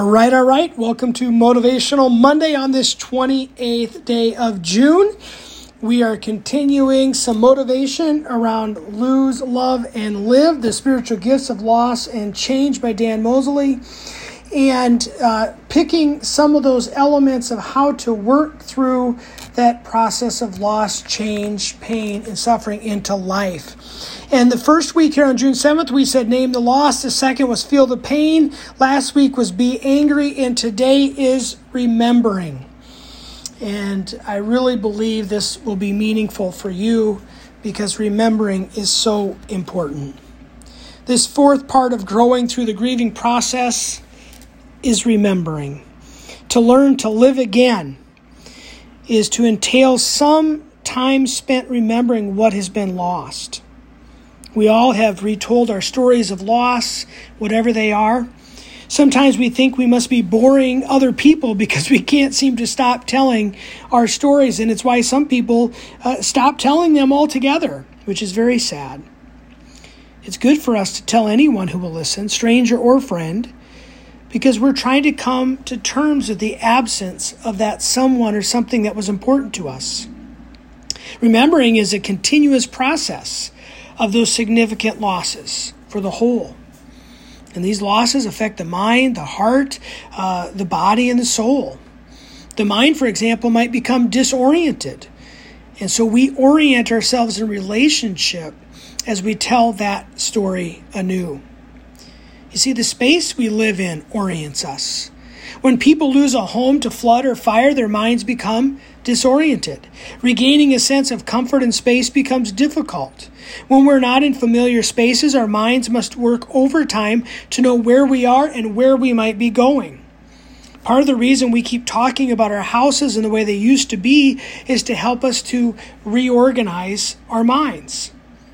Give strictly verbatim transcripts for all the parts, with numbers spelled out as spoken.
right, all right. Welcome to Motivational Monday on this twenty-eighth day of June. We are continuing some motivation around Lose, Love, and Live, the Spiritual Gifts of Loss and Change by Dan Mosley, and uh, picking some of those elements of how to work through that process of loss, change, pain, and suffering into life. And the first week here on June seventh, we said name the loss. The second was feel the pain. Last week was be angry. And today is remembering. And I really believe this will be meaningful for you because remembering is so important. This fourth part of growing through the grieving process is remembering. To learn to live again is to entail some time spent remembering what has been lost. We all have retold our stories of loss, whatever they are. Sometimes we think we must be boring other people because we can't seem to stop telling our stories, and it's why some people uh, stop telling them altogether, which is very sad. It's good for us to tell anyone who will listen, stranger or friend, because we're trying to come to terms with the absence of that someone or something that was important to us. Remembering is a continuous process of those significant losses for the whole. And these losses affect the mind, the heart, uh, the body, and the soul. The mind, for example, might become disoriented. And so we orient ourselves in relationship as we tell that story anew. You see, the space we live in orients us. When people lose a home to flood or fire, their minds become disoriented. Regaining a sense of comfort and space becomes difficult. When we're not in familiar spaces, our minds must work overtime to know where we are and where we might be going. Part of the reason we keep talking about our houses and the way they used to be is to help us to reorganize our minds.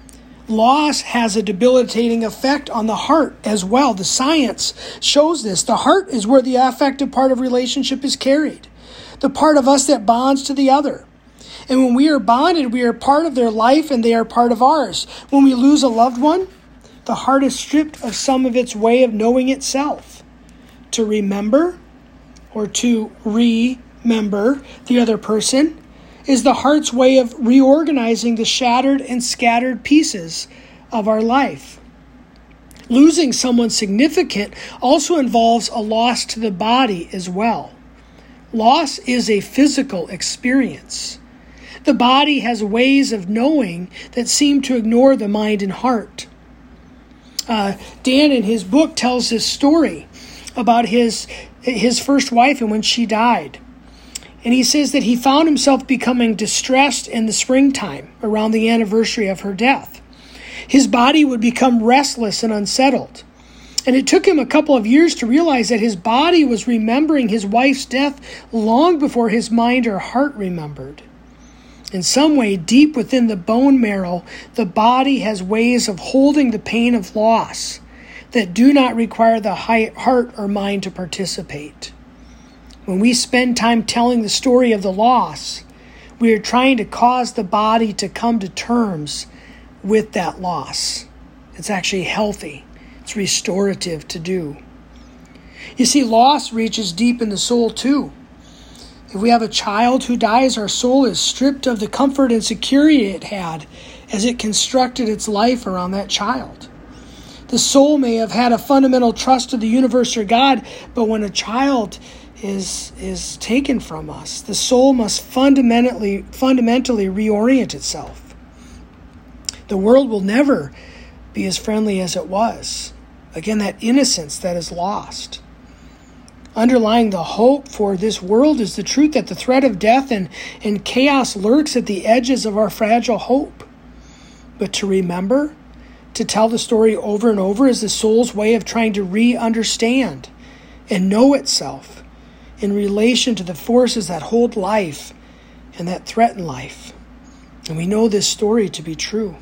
Loss has a debilitating effect on the heart as well. The science shows this. The heart is where the affective part of relationship is carried, the part of us that bonds to the other. And when we are bonded, we are part of their life and they are part of ours. When we lose a loved one, the heart is stripped of some of its way of knowing itself. To remember or to remember the other person is the heart's way of reorganizing the shattered and scattered pieces of our life. Losing someone significant also involves a loss to the body as well. Loss is a physical experience. The body has ways of knowing that seem to ignore the mind and heart. Uh, Dan, in his book, tells this story about his, his first wife and when she died. And he says that he found himself becoming distressed in the springtime around the anniversary of her death. His body would become restless and unsettled. And it took him a couple of years to realize that his body was remembering his wife's death long before his mind or heart remembered. In some way, deep within the bone marrow, the body has ways of holding the pain of loss that do not require the heart or mind to participate. When we spend time telling the story of the loss, we are trying to cause the body to come to terms with that loss. It's actually healthy. It's restorative to do. You see, loss reaches deep in the soul too. If we have a child who dies, our soul is stripped of the comfort and security it had as it constructed its life around that child. The soul may have had a fundamental trust of the universe or God, but when a child is is taken from us, the soul must fundamentally fundamentally reorient itself. The world will never be as friendly as it was. Again, that innocence that is lost. Underlying the hope for this world is the truth that the threat of death and, and chaos lurks at the edges of our fragile hope. But to remember, to tell the story over and over is the soul's way of trying to re-understand and know itself in relation to the forces that hold life and that threaten life. And we know this story to be true.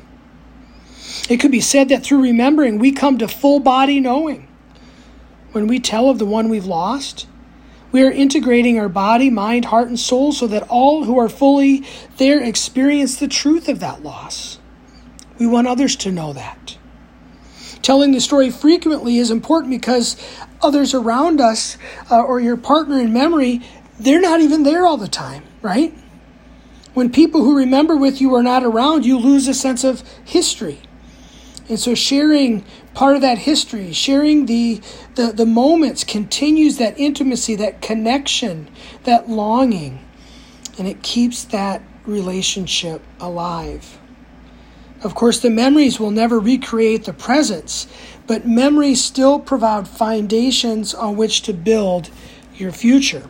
It could be said that through remembering, we come to full body knowing. When we tell of the one we've lost, we are integrating our body, mind, heart, and soul so that all who are fully there experience the truth of that loss. We want others to know that. Telling the story frequently is important because others around us uh, or your partner in memory, they're not even there all the time, right? When people who remember with you are not around, you lose a sense of history. And so sharing part of that history, sharing the, the, the moments continues that intimacy, that connection, that longing, and it keeps that relationship alive. Of course, the memories will never recreate the presence, but memories still provide foundations on which to build your future.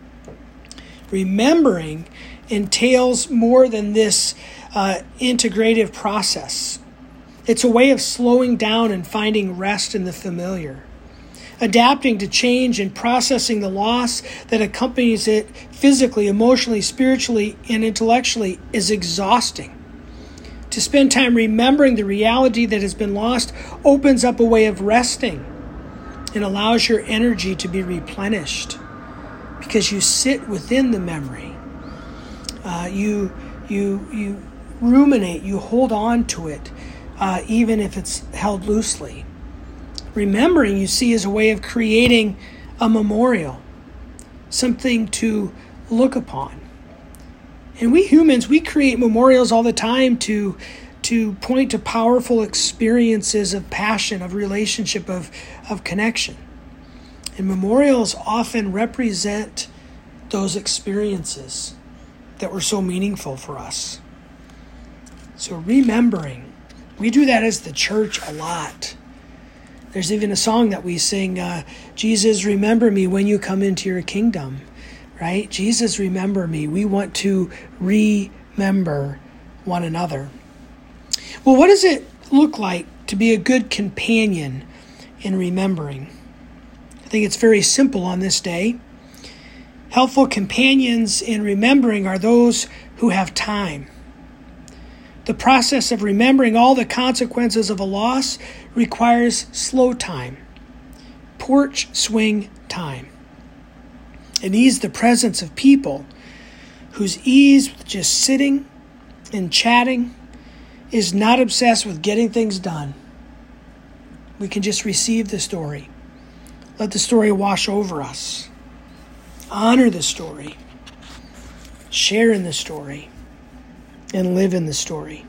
Remembering entails more than this uh, integrative process. It's a way of slowing down and finding rest in the familiar. Adapting to change and processing the loss that accompanies it physically, emotionally, spiritually, and intellectually is exhausting. To spend time remembering the reality that has been lost opens up a way of resting and allows your energy to be replenished because you sit within the memory. Uh, you, you, you ruminate, you hold on to it, uh, even if it's held loosely. Remembering, you see, is a way of creating a memorial, something to look upon. And we humans, we create memorials all the time to, to point to powerful experiences of passion, of relationship, of, of connection. And memorials often represent those experiences that were so meaningful for us. So remembering, we do that as the church a lot. There's even a song that we sing, uh, Jesus, remember me when you come into your kingdom, right? Jesus, remember me. We want to remember one another. Well, what does it look like to be a good companion in remembering? I think it's very simple on this day. Helpful companions in remembering are those who have time. The process of remembering all the consequences of a loss requires slow time, porch swing time. It needs the presence of people whose ease with just sitting and chatting is not obsessed with getting things done. We can just receive the story. Let the story wash over us. Honor the story. Share in the story. And live in the story.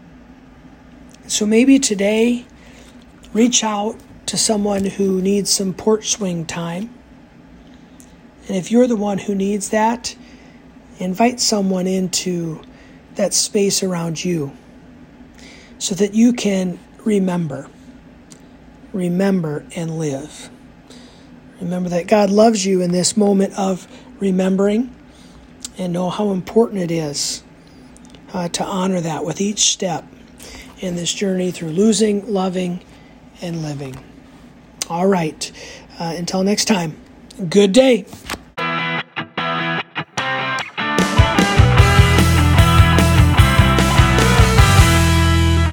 So maybe today, reach out to someone who needs some porch swing time. And if you're the one who needs that, invite someone into that space around you so that you can remember. Remember and live. Remember that God loves you in this moment of remembering, and know how important it is uh, to honor that with each step in this journey through losing, loving, and living. All right. Uh, until next time, good day.